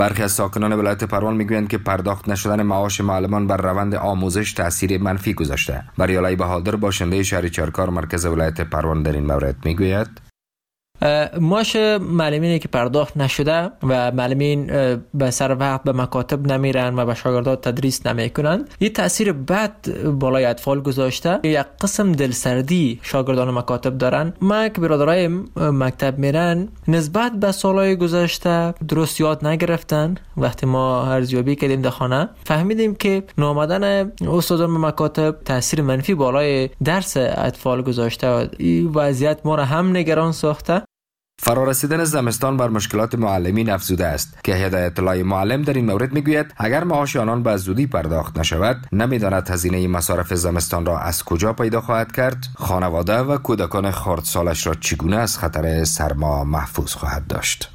برخی از ساکنان ولایت پروان میگویند که پرداخت نشدن معاش معلمان بر روند آموزش تاثیر منفی گذاشته. بریالای بهادر باشنده شهر چارکار مرکز ولایت پروان در این مورد میگوید: معاش معلمینی که پرداخت نشده و معلمین به سر وقت به مکاتب نمیرن و به شاگردان تدریس نمیکنن، یه تاثیر بد بالای اطفال گذاشته. یک قسم دلسردی شاگردان مکاتب دارن. ما که برادرای مکتب میرن نسبت به سالهای گذشته درست یاد نگرفتن. وقتی ما ارزیابی کردیم در خانه فهمیدیم که نامدن استادان به مکاتب تاثیر منفی بالای درس اطفال گذاشته. این وضعیت ما را هم نگران ساخته. فرارسیدن زمستان بر مشکلات معلمین افزوده است که هدایت الله معلم در این مورد میگوید اگر معاش آنان به زودی پرداخت نشود نمیداند هزینه مصارف زمستان را از کجا پیدا خواهد کرد، خانواده و کودکان خردسالش را چگونه از خطر سرما محفوظ خواهد داشت.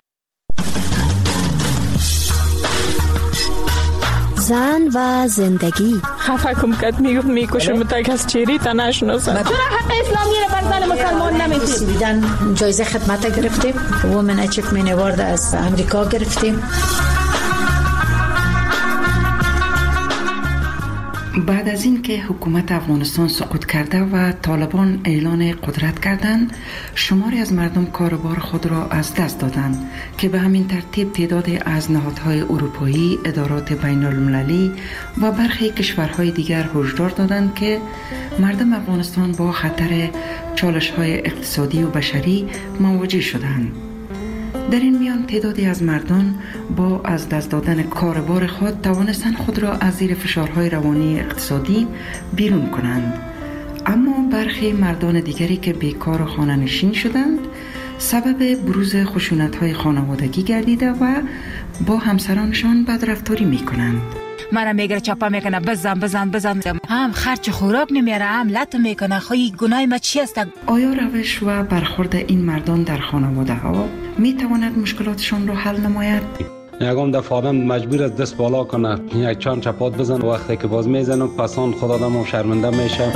زن و زندگی. خفه کم کد میکشم تک از چیری تا نشناسم. چرا حق اسلامی را بر زن مسلمان نمیدید؟ بیدن جایزه خدمت گرفتیم. وومن اچیومنت اوارد از امریکا گرفتیم. بعد از اینکه حکومت افغانستان سقوط کرده و طالبان اعلان قدرت کردند، شماری از مردم کاروبار خود را از دست دادند که به همین ترتیب تعدادی از نهادهای اروپایی، ادارات بین المللی و برخی کشورهای دیگر هشدار دادند که مردم افغانستان با خطر چالش‌های اقتصادی و بشری مواجه شدند. در این میان تعدادی از مردم با از دست دادن کاروبار خود توانستند خود را از زیر فشارهای روانی اقتصادی بیرون کنند. اما برخی مردان دیگری که بیکار و خانه نشین شدند سبب بروز خشونت‌های خانوادگی گردیده و با همسرانشان بدرفتاری می‌کنند. منو میگره چاپا میکنه بزن هم خرچ خوراک نمیاره هم لطو میکنه. خواهی گناه ما چی است؟ آیا روش و برخورد این مردان در خانواده ها میتواند مشکلاتشان را حل نماید؟ یکم دفعه آدم مجبور است دست بالا کنه، یک چند چپات بزن، وقتی که باز میزنم پسان خود آدم شرمنده میشه.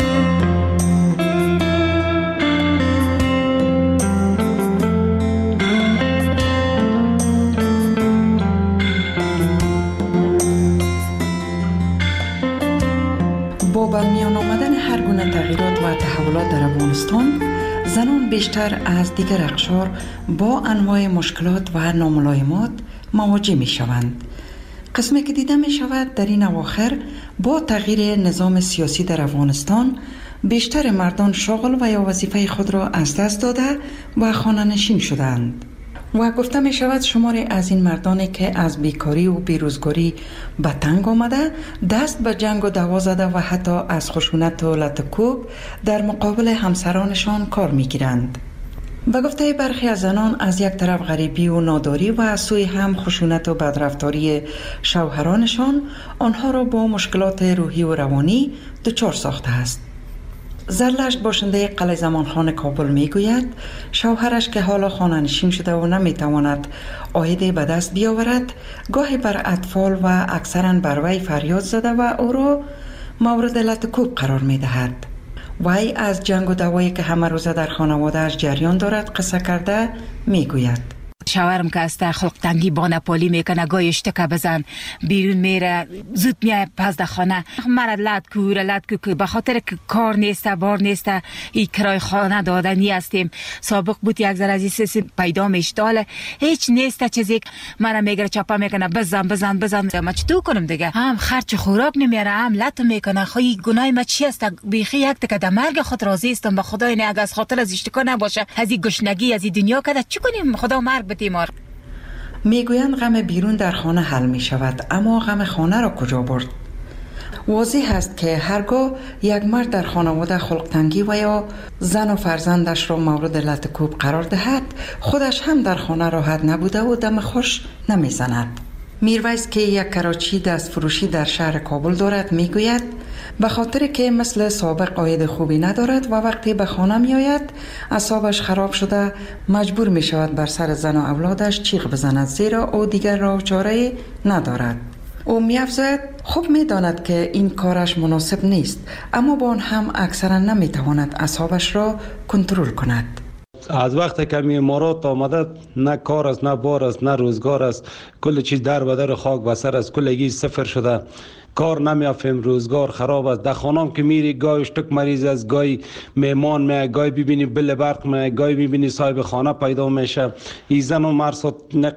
با برمیان آمدن هر گونه تغییرات و تحولات در افغانستان، زنان بیشتر از دیگر اقشار با انواع مشکلات و ناملایمات مواجه می شوند. قسمی که دیده می شود در این اواخر با تغییر نظام سیاسی در افغانستان بیشتر مردان شغل و یا وظیفه خود را از دست داده و خانه نشین شدند و گفته می شود شماری از این مردانی که از بیکاری و بیروزگاری به تنگ آمده دست به جنگ و دعوا زده و حتی از خشونت و لطکوب در مقابل همسرانشان کار می گیرند. به گفته برخی از زنان از یک طرف غریبی و ناداری و از سوی هم خشونت و بدرفتاری شوهرانشان آنها را با مشکلات روحی و روانی دچار ساخته است. زرلشت باشنده قلعه زمانخان کابل میگوید شوهرش که حالا خانه نشین شده و نمیتواند عایدی به دست بیاورد گاهی بر اطفال و اکثرا بر وی فریاد زده و او را مورد لطکوب قرار میدهد. وی از جنگ و دعوایی که همه روزه در خانواده‌اش جریان دارد قصه کرده میگوید شوهرم که است خلق تنگی با نپالی میکنه، گاهی اشتکه بزن بیرون میره، زود میای پس در خانه مرا لد کو به خاطر که کار نیسته بار نیسته، این کرای خانه دادنی هستیم. سابق بود یک ذره از این سیسی پیدا میشتاله هیچ نیسته چیزی مرا میگره چاپا میکنه بزن ما چطور کنم دیگه؟ هم خرچ خوراک نمیاره هم لطو میکنه. خواهی گناه ما چی است؟ بیخی یک تکه در مرگ خود راضی استم. به خدای نه از خاطر از اشتکا نباشه، از این گشنگی از این دنیا کده چی کنیم؟ خدا مرگ بتیمار. میگویند غم بیرون در خانه حل می شود، اما غم خانه را کجا برد؟ واضح است که هرگاه یک مرد در خانواده خلق تنگی و یا زن و فرزندش را مورد لطکوب قرار دهد خودش هم در خانه راحت نبوده و دم خوش نمی زند. میرویس که یک کراچی دست فروشی در شهر کابل دارد میگوید به خاطر که مثل سابق عاید خوبی ندارد و وقتی به خانه می آید اعصابش خراب شده مجبور می شود بر سر زن و اولادش چیغ بزند زیرا او دیگر راه و چاره ندارد. او می افزاید خوب می داند که این کارش مناسب نیست، اما با آن هم اکثرا نمی تواند اعصابش را کنترل کند. از وقتی که امارات آمده نه کار است، نه بار است، نه روزگار است، کل چیز در بدر خاک بسر است، کلگی صفر شده، کار نمیافیم، روزگار خراب است. در خانم که میری گاهی اشتک مریض است، گاهی میمان می، گاهی ببینی بل برق می، گاهی ببینی صاحب خانه پیدا میشه. این زن و مرد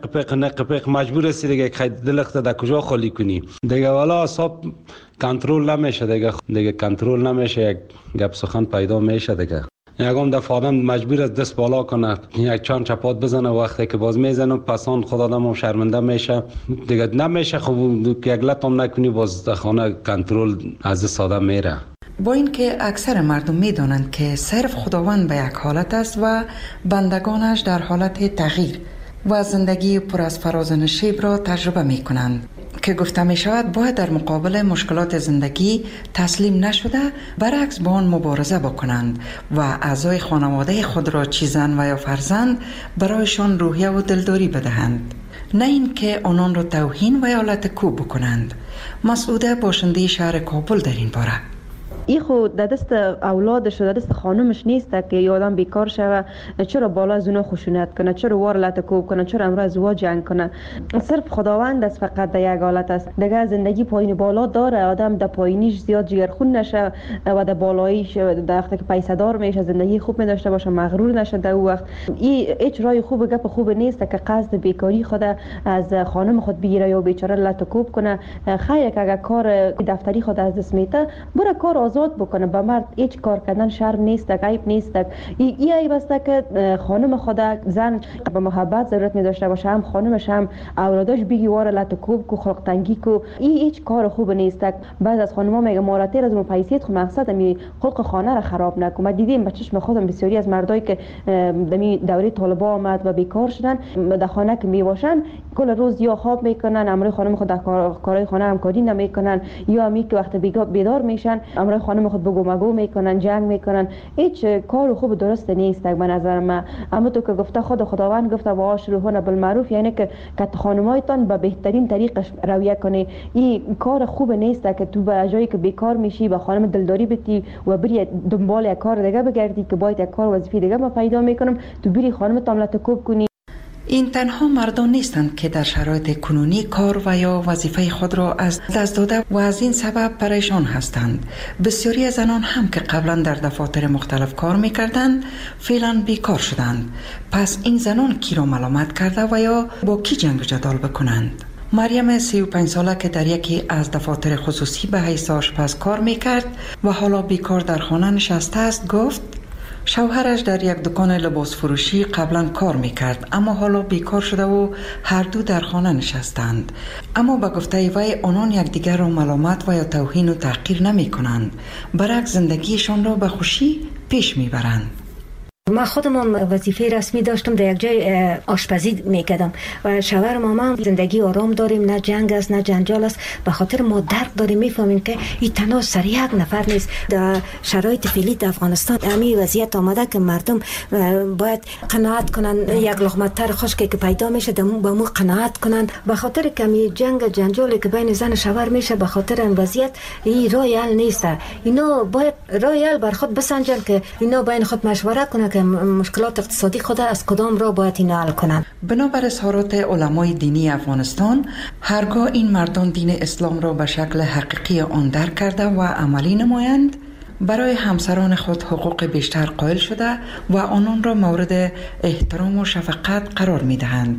نق مجبور است دیگه که دلخت در کجا خالی کنی دیگه، والا حساب کنترل نمیشه دیگه کنترل نمیشه، یک گپ سخن پیدا میشه دیگه. یکم دفعه آدم مجبور است دست بالا کنه، یک چند چپات بزنه، وقتی که باز میزنه پسان خود آدم شرمنده میشه دیگه، نمیشه خب یک لطم نکنی باز در خانه کنترل از دست آدم میره. با اینکه اکثر مردم میدانند که صرف خداوند به یک حالت است و بندگانش در حالت تغییر و زندگی پر از فراز و نشیب را تجربه می کنند که گفته می شود باید در مقابل مشکلات زندگی تسلیم نشده، برعکس با آن مبارزه بکنند و اعضای خانواده خود را چه زن و یا فرزند برایشان روحیه و دلداری بدهند، نه اینکه آنان را توهین و یا لطکوب بکنند. مسعوده باشنده شهر کابل در این باره: این خود در دست اولادش در دست خانمش نیست که یه آدم بیکار شوه، چرا بالا از اونا خشونت کنه، چرا وار لطکوب کنه، چرا امروز ازدواج جنگ کنه. صرف خداوند است فقط در یک حالت است دیگه. زندگی پایین بالا داره، آدم در پایینیش زیاد جگرخون نشه و در بالاییش در وقتی که پیسه دار میشه زندگی خوب می داشته باشه، مغرور نشه در اون وقت. این هیچ راه خوب گپ خوب نیست که قصد بیکاری خود از خانم خود بگیره یا بیچاره لطکوب کنه. خیر که اگر کار دفتری خود از دست میته بره کار آزاد بکنه. به مرد هیچ کار کردن شرم نیست، عیب نیست. این عیب است که خانم خود زن به محبت ضرورت می داشته باشه، هم خانمش هم اولادش بگی واره لطکوب کو خلق تنگی کو. این هیچ کار خوب نیست. بعض از خانم‌ها میگه ماراتیر از پیسیت خو مقصد می خلق خانه را خراب نکن. ما دیدیم به چشم خودم بسیاری از مردایی که دمی دوره طالبا آمد و بیکار شدن در خانه که می باشن کل روز یا خواب میکنن، امروز خانم خود در کارهای خانه همکاری نمیکنن، یا می که وقت بیدار میشن امروز خانم خود بگو مگو میکنن، جنگ میکنن. هیچ کار خوب درست نیست به نظر من. اما تو که گفته خداوند گفته و عاشروهن بالمعروف، یعنی که خانمایتان به بهترین طریقش رویه کنی. این کار خوب نیست که تو به جایی که بیکار میشی به خانم دلداری بتی و بری دنبال یک کار دیگه بگردی که باید یک کار وظیفه دیگه ما پیدا میکنم، تو بری خانم تاملت کوب کنی. این تنها مردان نیستند که در شرایط کنونی کار و یا وظیفه خود را از دست داده و از این سبب پریشان هستند. بسیاری از زنان هم که قبلا در دفاتر مختلف کار میکردند فعلا بیکار شدند. پس این زنان کی را ملامت کرده و یا با کی جنگ و جدال بکنند؟ مریم 35 ساله که در یکی از دفاتر خصوصی به حیث آشپز کار میکرد و حالا بیکار در خانه نشسته است گفت شوهرش در یک دکان لباس فروشی قبلا کار میکرد اما حالا بیکار شده و هر دو در خانه نشستند. اما به گفته وی آنان یکدیگر را ملامت و یا توهین و تحقیر نمی کنند، برعکس زندگیشان را به خوشی پیش میبرند. من خودم وظیفه رسمی داشتم، در یک جای آشپزی میکردم و شوهر مامان زندگی آرام داریم، نه جنگ است نه جنجال است. به خاطر ما درک داریم، میفهمیم که این تنها سر یک نفر نیست. در شرایط فعلی در افغانستان همین وضعیت آمده که مردم باید قناعت کنن، یک لقمه تر خشکی که پیدا میشه به مو قناعت کنن. به خاطر کمی جنگ جنجالی که بین زن شوهر میشه به خاطر این وضعیت، این راه حل نیست. اینا باید راه حل بر خود بسنجن که اینا بین خود مشوره کنن که مشکلات اقتصادی خود از کدام را باید اینا حل کنن. بنابر اظهارات علمای دینی افغانستان، هرگاه این مردان دین اسلام را به شکل حقیقی آن درک کرده و عملی نمایند، برای همسران خود حقوق بیشتر قائل شده و آنان را مورد احترام و شفقت قرار می دهند.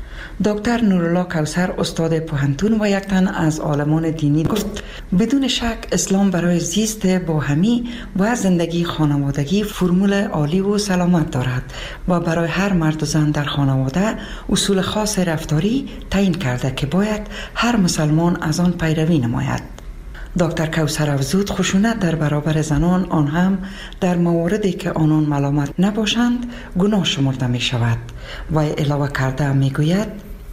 دکتر نورالله کوثر استاد پوهنتون و یک تن از عالمان دینی گفت بدون شک اسلام برای زیست باهمی و زندگی خانوادگی فرمول عالی و سلامت دارد و برای هر مرد و زن در خانواده اصول خاص رفتاری تعیین کرده که باید هر مسلمان از آن پیروی نماید. دکتر کوثر افزود خشونت در برابر زنان، آن هم در مواردی که آنان ملامت نباشند، گناه شمرده می شود و علاوه کرده می گوید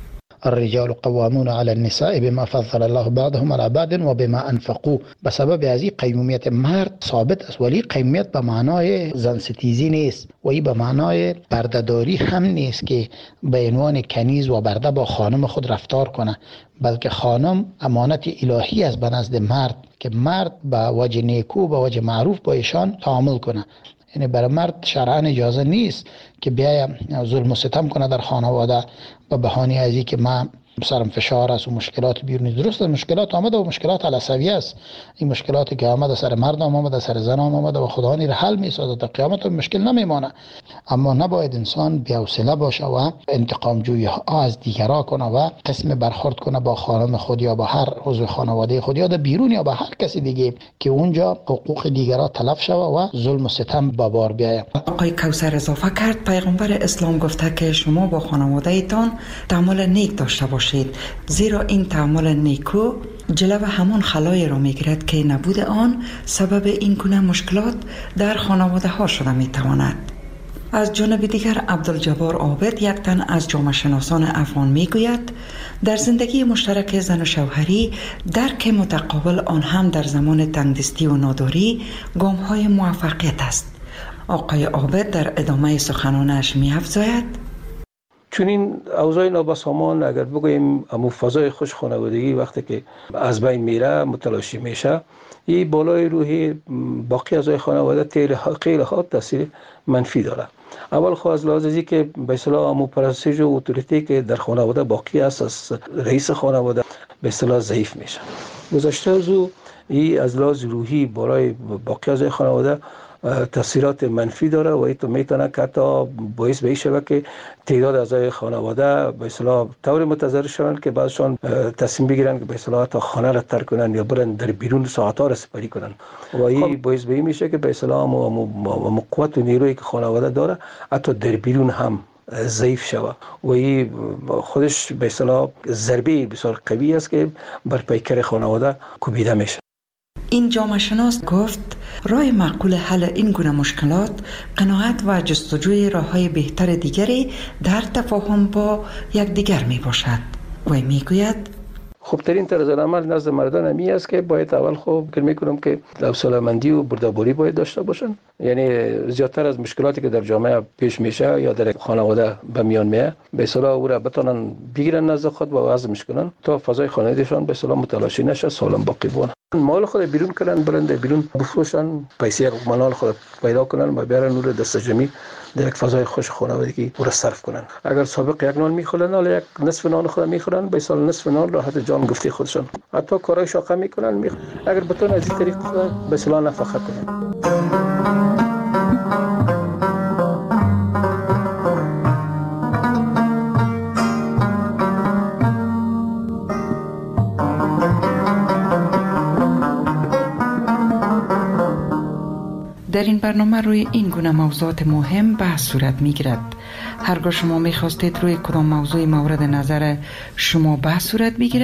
الرجال قوامون على النساء بما فضل الله بعضهم على بعض و بما انفقوا. به سبب از این قیمومیت مرد ثابت است، ولی قیمومیت به معنای زن ستیزی نیست و این به معنای بردهداری هم نیست که به عنوان کنیز و برده با خانم خود رفتار کنه، بلکه خانم امانت الهی است به نزد مرد که مرد به وجه نیکو به وجه معروف با ایشان تعامل کنه. یعنی برای مرد شرعاً اجازه نیست که بیاید ظلم و ستم کنه در خانواده به بهانه از اینکه من سرم فشار است و مشکلات بیرونی. درست مشکلات آمده و مشکلات عصبی است، این مشکلاتی که آمده سر مرد آمده سر زن آمده و خدا این را حل می‌سازه، تا قیامت مشکل نمیمانه. اما نباید انسان بی‌حوصله باشه و انتقام جویی ها از دیگران کنه و قسم برخورد کنه با خانم خود یا با هر عضو خانواده خود یا در بیرون یا با هر کسی دیگه که اونجا حقوق دیگران تلف شوه و ظلم و ستم به بار بیاید. آقای کوثر اضافه کرد پیغمبر اسلام گفته که شما با خانواده ایتان تعامل نیک داشته باشید، زیرا این تعامل نیکو جلو همان خلای را میگیرد که نبود آن سبب این گونه مشکلات در خانواده ها شده میتواند. از جانب دیگر عبدالجبار عابد، یک تن از جامعه شناسان افغان میگوید در زندگی مشترک زن و شوهری درک متقابل آن هم در زمان تنگدستی و ناداری گام های موفقیت است. آقای عابد در ادامه سخنانش می‌افزاید: چون این اوضاع نابسامان اگر بگوییم امو فضای خوش خانوادگی وقتی که از بین میره متلاشی میشه، این بالای روحی باقی اعضای خانواده خیلی ها تاثیر منفی داره. اول خو از لحاظ ازی که به اصطلاح امو پرستش و اتوریتی که در خانواده باقی است از رئیس خانواده به اصطلاح ضعیف میشه. گذشته از او این از لحاظ روحی بالای باقی اعضای خانواده تاثیرات منفی داره و این میتونه که حتی باعث به این شود که تعداد اعضای خانواده به اصطلاح طور متضرر شوند که بعضشان تصمیم بگیرن که به اصطلاح تا خانه را ترک کنن یا برن در بیرون ساعت‌ها را سپری کنن و این باعث به این میشه که به اصطلاح قوت و نیرویی که خانواده داره حتی در بیرون هم ضعیف شود و این خودش به اصطلاح ضربه بسیار قوی است که بر پیکر خانواده کوبیده میشه. این جامعه شناس گفت راه معقول حل این گونه مشکلات قناعت و جستجوی راه‌های بهتر دیگری در تفاهم با یکدیگر می باشد. و می گوید خوبترین طرز عمل نزد مردان همی است که باید اول خوب فکر میکنم که حوصله‌مندی و بردباری باید داشته باشن. یعنی زیادتر از مشکلاتی که در جامعه پیش میشه یا در خانواده به میان میاد به اصطلاح او را بتونن بگیرن نزد خود و وضعش کنن تا فضای خانوادهشان به اصطلاح متلاشی نشه، سالم باقی بمونه. مال خود بیرون کنن، برن در بیرون بفروشن، پیسه مال خود پیدا کنن و بیارن او را دست جمعی در یک فضای خوش خانوادگی او را صرف کنن. اگر سابق یک نان میخورن حالا یک نصف نان خود میخورن، به سال نصف نان راحت جان گفتی خودشان، حتی کارهای شاقه میکنن. اگر بتون از این طریق به اصطلاح نفقه کنن. در این برنامه روی این گونه موضوعات مهم بحث صورت می گیرد. هرگاه شما می خواستید روی کدام موضوع مورد نظر شما بحث صورت بگیرد